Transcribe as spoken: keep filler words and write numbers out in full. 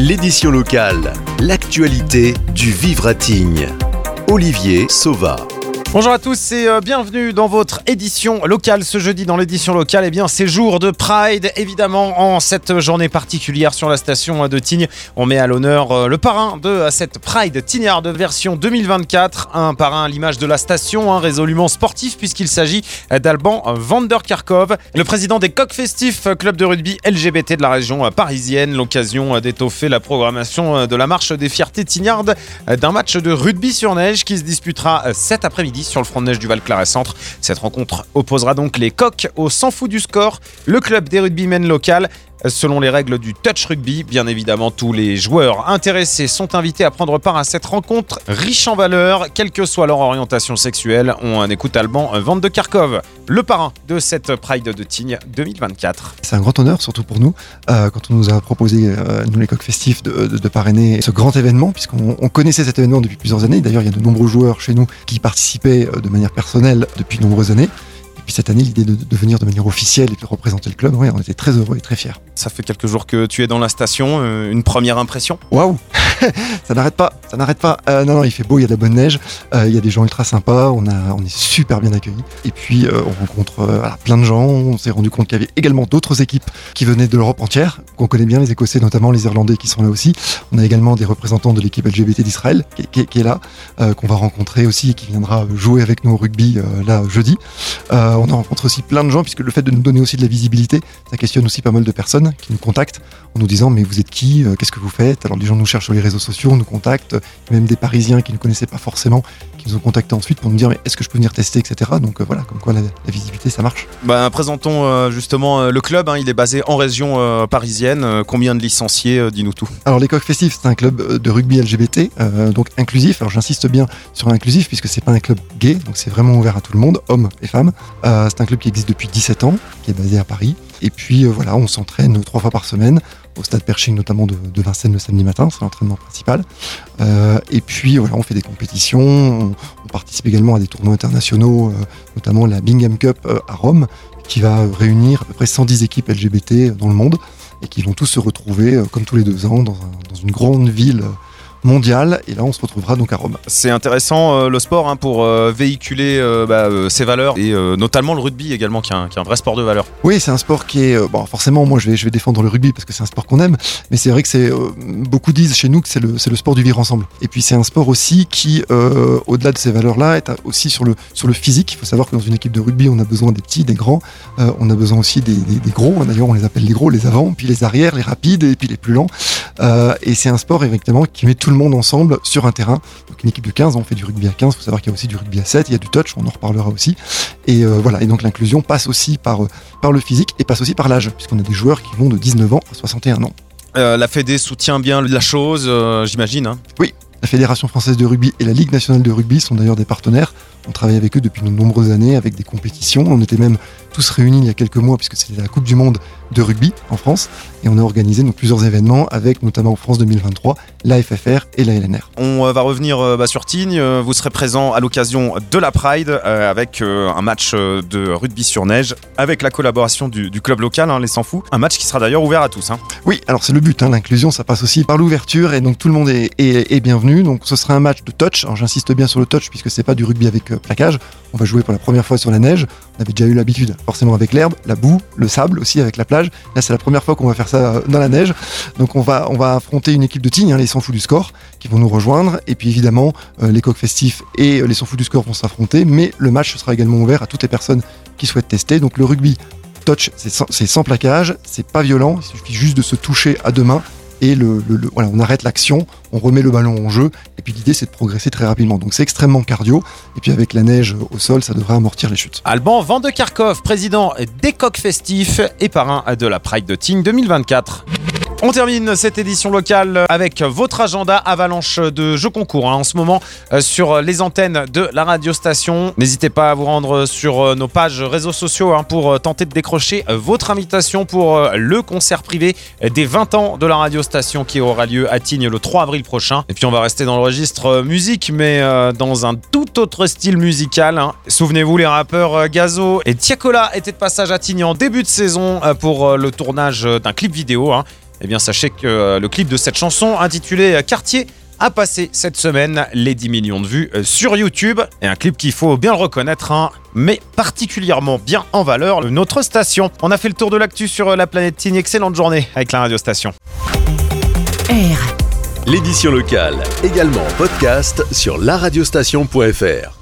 L'édition locale, l'actualité du vivre à Tignes. Olivier Sauva. Bonjour à tous et euh, bienvenue dans votre édition locale. Ce jeudi dans l'édition locale, eh bien c'est jour de Pride. Évidemment, en cette journée particulière sur la station de Tignes, on met à l'honneur euh, le parrain de euh, cette Pride Tignarde version deux mille vingt-quatre. Un parrain à l'image de la station, hein, résolument sportif puisqu'il s'agit d'Alban van der Kerkhove, le président des Coqs Festifs, club de rugby L G B T de la région parisienne. L'occasion d'étoffer la programmation de la marche des fiertés tignardes d'un match de rugby sur neige qui se disputera cet après-midi sur le front de neige du Val-Claret Centre. Cette rencontre opposera donc les Coqs au S'en fout du score, le club des rugbymen local. Selon les règles du touch rugby, bien évidemment, tous les joueurs intéressés sont invités à prendre part à cette rencontre riche en valeurs, quelle que soit leur orientation sexuelle. On écoute Alban van der Kerkhove, le parrain de cette Pride de Tignes deux mille vingt-quatre. C'est un grand honneur, surtout pour nous, euh, quand on nous a proposé, euh, nous les Coqs Festifs, de, de, de parrainer ce grand événement, puisqu'on on connaissait cet événement depuis plusieurs années. D'ailleurs, il y a de nombreux joueurs chez nous qui participaient de manière personnelle depuis de nombreuses années. Et puis cette année, l'idée de, de venir de manière officielle et de représenter le club, ouais, on était très heureux et très fiers. Ça fait quelques jours que tu es dans la station, euh, une première impression ? Waouh. Ça n'arrête pas, ça n'arrête pas. Euh, non, non, il fait beau, il y a de la bonne neige, euh, il y a des gens ultra sympas, on, a, on est super bien accueillis. Et puis euh, on rencontre euh, voilà, plein de gens, on s'est rendu compte qu'il y avait également d'autres équipes qui venaient de l'Europe entière, qu'on connaît bien, les Écossais notamment, les Irlandais qui sont là aussi. On a également des représentants de l'équipe L G B T d'Israël qui, qui, qui est là, euh, qu'on va rencontrer aussi et qui viendra jouer avec nous au rugby euh, là jeudi. Euh, on en rencontre aussi plein de gens, puisque le fait de nous donner aussi de la visibilité, ça questionne aussi pas mal de personnes qui nous contactent en nous disant mais vous êtes qui, qu'est-ce que vous faites? Alors les gens nous cherchent sur les réseaux sociaux, nous contactent, même des Parisiens qui ne connaissaient pas forcément, qui nous ont contactés ensuite pour nous dire mais est-ce que je peux venir tester, et cetera. Donc euh, voilà, comme quoi la, la visibilité ça marche. Bah, présentons euh, justement euh, le club, hein, il est basé en région euh, parisienne. Euh, combien de licenciés, euh, dis-nous tout. Alors les Coqs Festifs, c'est un club de rugby L G B T, euh, donc inclusif. Alors j'insiste bien sur inclusif puisque c'est pas un club gay, donc c'est vraiment ouvert à tout le monde, hommes et femmes. Euh, c'est un club qui existe depuis dix-sept ans, qui est basé à Paris. Et puis euh, voilà, on s'entraîne trois fois par semaine, au stade Pershing notamment de, de Vincennes le samedi matin, c'est l'entraînement principal. Euh, et puis voilà, on fait des compétitions, on, on participe également à des tournois internationaux, euh, notamment la Bingham Cup euh, à Rome, qui va réunir à peu près cent dix équipes L G B T dans le monde, et qui vont tous se retrouver, euh, comme tous les deux ans, dans, un, dans une grande ville euh, mondiale, et là on se retrouvera donc à Rome. C'est intéressant euh, le sport hein, pour euh, véhiculer euh, bah, euh, ses valeurs et euh, notamment le rugby également qui est, un, qui est un vrai sport de valeur. Oui, c'est un sport qui est, euh, bon forcément moi je vais, je vais défendre le rugby parce que c'est un sport qu'on aime, mais c'est vrai que c'est, euh, beaucoup disent chez nous que c'est le, c'est le sport du vivre ensemble. Et puis c'est un sport aussi qui, euh, au-delà de ces valeurs-là, est aussi sur le, sur le physique. Il faut savoir que dans une équipe de rugby on a besoin des petits, des grands, euh, on a besoin aussi des, des, des gros, d'ailleurs on les appelle les gros, les avants, puis les arrières, les rapides et puis les plus lents. Euh, et c'est un sport effectivement qui met tout le monde ensemble sur un terrain. Donc une équipe de quinze, on fait du rugby à quinze, il faut savoir qu'il y a aussi du rugby à sept, il y a du touch, on en reparlera aussi. Et euh, voilà, et donc l'inclusion passe aussi par, euh, par le physique et passe aussi par l'âge, puisqu'on a des joueurs qui vont de dix-neuf ans à soixante et un ans. Euh, la Fédé soutient bien la chose, euh, j'imagine. Hein. Oui, la Fédération française de rugby et la Ligue nationale de rugby sont d'ailleurs des partenaires. On travaille avec eux depuis de nombreuses années avec des compétitions. On était même tous réunis il y a quelques mois puisque c'était la Coupe du Monde de rugby en France et on a organisé donc plusieurs événements avec notamment en France deux mille vingt-trois, l'A F F R et la L N R. On va revenir euh, bah, sur Tignes. Vous serez présent à l'occasion de la Pride euh, avec euh, un match de rugby sur neige avec la collaboration du, du club local, hein, les S'en fout. Un match qui sera d'ailleurs ouvert à tous. Hein. Oui, alors c'est le but, hein, l'inclusion ça passe aussi par l'ouverture et donc tout le monde est, est, est bienvenu. Donc ce sera un match de touch. Alors j'insiste bien sur le touch puisque c'est pas du rugby avec euh, plaquage. On va jouer pour la première fois sur la neige. On avait déjà eu l'habitude, forcément avec l'herbe, la boue, le sable aussi avec la plage. Là, c'est la première fois qu'on va faire ça dans la neige. Donc, on va, on va affronter une équipe de Tignes, hein, les S'en fout du score, qui vont nous rejoindre. Et puis, évidemment, euh, les Coqs Festifs et euh, les S'en fout du score vont s'affronter. Mais le match sera également ouvert à toutes les personnes qui souhaitent tester. Donc, le rugby touch, c'est sans, c'est sans plaquage, c'est pas violent. Il suffit juste de se toucher à deux mains. Et le, le, le, voilà, on arrête l'action, on remet le ballon en jeu, et puis l'idée c'est de progresser très rapidement. Donc c'est extrêmement cardio, et puis avec la neige au sol, ça devrait amortir les chutes. Alban van der Kerkhove, président des Coqs Festifs et parrain de la Pride de Tignes deux mille vingt-quatre. On termine cette édition locale avec votre agenda avalanche de jeux concours hein, en ce moment euh, sur les antennes de la radiostation. N'hésitez pas à vous rendre sur euh, nos pages réseaux sociaux hein, pour euh, tenter de décrocher euh, votre invitation pour euh, le concert privé des vingt ans de la radiostation qui aura lieu à Tignes le trois avril prochain. Et puis on va rester dans le registre euh, musique mais euh, dans un tout autre style musical. Hein. Souvenez-vous, les rappeurs euh, Gazo et Tiakola étaient de passage à Tignes en début de saison euh, pour euh, le tournage euh, d'un clip vidéo. Hein. eh bien sachez que euh, le clip de cette chanson intitulée euh, Quartier a passé cette semaine les dix millions de vues euh, sur YouTube. Et un clip qu'il faut bien le reconnaître, hein, met particulièrement bien en valeur notre station. On a fait le tour de l'actu sur euh, la planète Tignes. Excellente journée avec la radio station. L'édition locale, également en podcast sur la radiostation point f r.